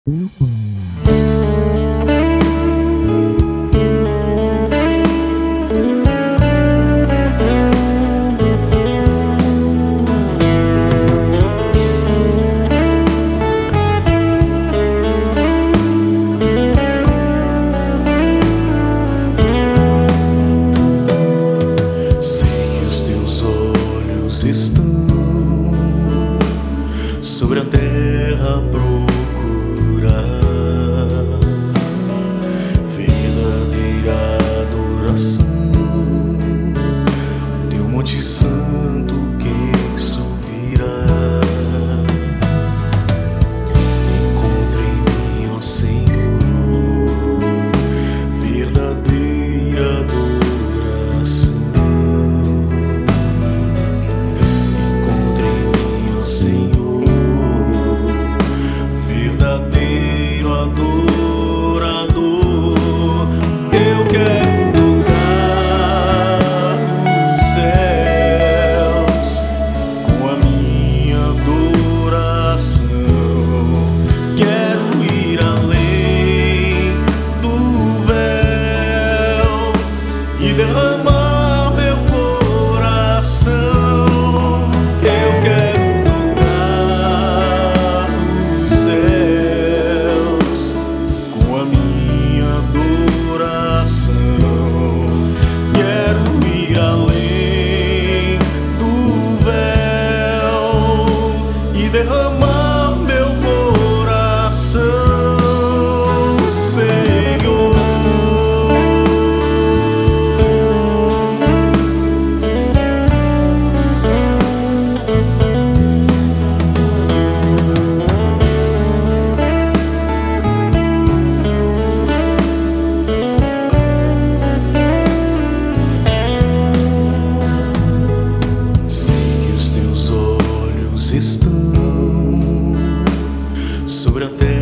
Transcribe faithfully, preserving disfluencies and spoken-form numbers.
Estão sobre a terra a procurar verdadeira adoração. Teu Monte Santo quem subirá? Encontre em mim, ó Senhor, verdadeira adoração. Senhor, verdadeiro adorador, eu quero tocar os céus com a minha adoração. Quero ir além do véu e derramar meu coração. Eu quero derramar meu coração, Senhor. Sei que os teus olhos estão sobre a terra